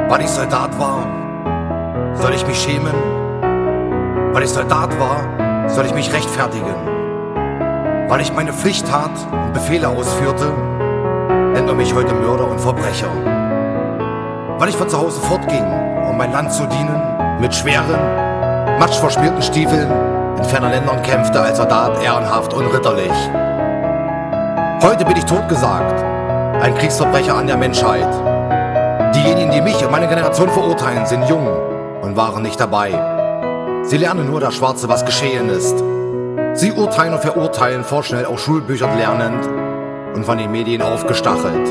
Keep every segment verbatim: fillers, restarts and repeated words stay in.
Weil ich Soldat war, soll ich mich schämen? Weil ich Soldat war, soll ich mich rechtfertigen? Weil ich meine Pflicht tat und Befehle ausführte, nennt man mich heute Mörder und Verbrecher. Weil ich von zu Hause fortging, um mein Land zu dienen, mit schweren, matschverschmierten Stiefeln in ferner Ländern kämpfte als Soldat ehrenhaft und ritterlich. Heute bin ich totgesagt, ein Kriegsverbrecher an der Menschheit. Diejenigen, die mich und meine Generation verurteilen, sind jung und waren nicht dabei. Sie lernen nur das Schwarze, was geschehen ist. Sie urteilen und verurteilen vorschnell aus Schulbüchern lernend und von den Medien aufgestachelt.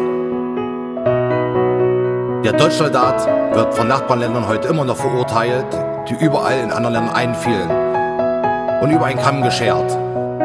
Der Deutschsoldat wird von Nachbarländern heute immer noch verurteilt, die überall in anderen Ländern einfielen und über einen Kamm geschert.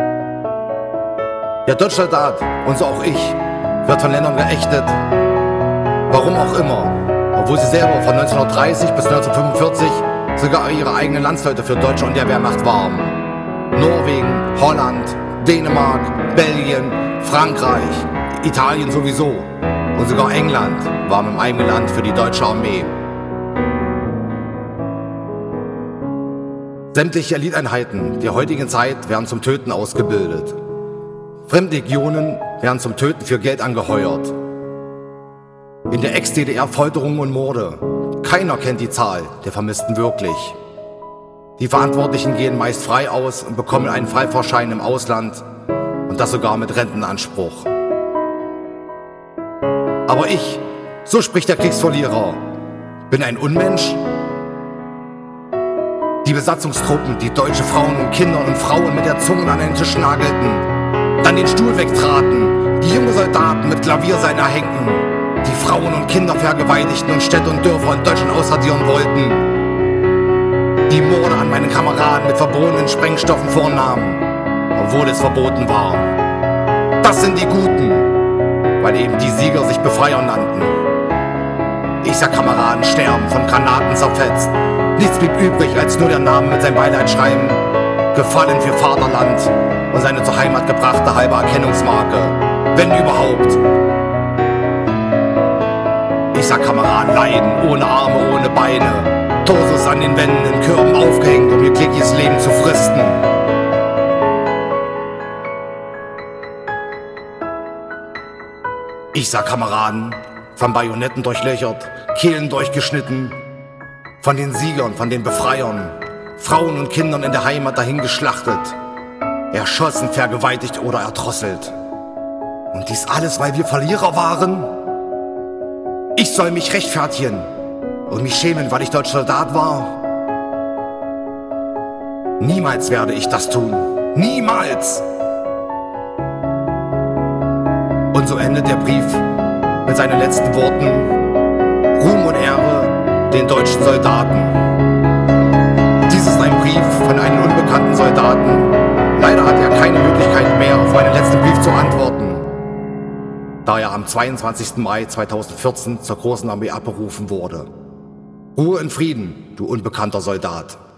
Der Deutschsoldat, und so auch ich, wird von Ländern geächtet, warum auch immer, obwohl sie selber von neunzehnhundertdreißig bis neunzehnhundertfünfundvierzig sogar ihre eigenen Landsleute für Deutsche und der Wehrmacht waren. Norwegen, Holland, Dänemark, Belgien, Frankreich, Italien sowieso und sogar England war im eigenen Land für die deutsche Armee. Sämtliche Eliteinheiten der heutigen Zeit werden zum Töten ausgebildet. Fremdlegionen werden zum Töten für Geld angeheuert. In der Ex-D D R Folterungen und Morde. Keiner kennt die Zahl der Vermissten wirklich. Die Verantwortlichen gehen meist frei aus und bekommen einen Freifahrtschein im Ausland und das sogar mit Rentenanspruch. Aber ich, so spricht der Kriegsverlierer, bin ein Unmensch? Die Besatzungstruppen, die deutsche Frauen und Kinder und Frauen mit der Zunge an den Tisch nagelten, dann den Stuhl wegtraten, die junge Soldaten mit Klavierseil erhängten, die Frauen und Kinder vergewaltigten und Städte und Dörfer in Deutschland ausradieren wollten, die Morde an meinen Kameraden mit verbotenen Sprengstoffen vornahmen, obwohl es verboten war. Das sind die Guten, weil eben die Sieger sich Befreier nannten. Ich sah Kameraden sterben, von Granaten zerfetzt. Nichts blieb übrig, als nur der Name mit seinem Beileid schreiben. Gefallen für Vaterland und seine zur Heimat gebrachte halbe Erkennungsmarke, wenn überhaupt. Ich sah Kameraden leiden, ohne Arme, ohne Beine, Torsos an den Wänden in Körben aufgehängt, um ihr klägliches Leben zu fristen. Ich sah Kameraden von Bajonetten durchlöchert, Kehlen durchgeschnitten, von den Siegern, von den Befreiern, Frauen und Kindern in der Heimat dahingeschlachtet, erschossen, vergewaltigt oder erdrosselt. Und dies alles, weil wir Verlierer waren? Ich soll mich rechtfertigen und mich schämen, weil ich deutscher Soldat war? Niemals werde ich das tun. Niemals! Und so endet der Brief mit seinen letzten Worten: Ruhm und Ehre den deutschen Soldaten. Dies ist ein Brief von einem unbekannten Soldaten. Leider hat er keine Möglichkeit mehr, auf meinen letzten Brief zu antworten, da er am zweiundzwanzigsten Mai zweitausendvierzehn zur Großen Armee abberufen wurde. Ruhe in Frieden, du unbekannter Soldat.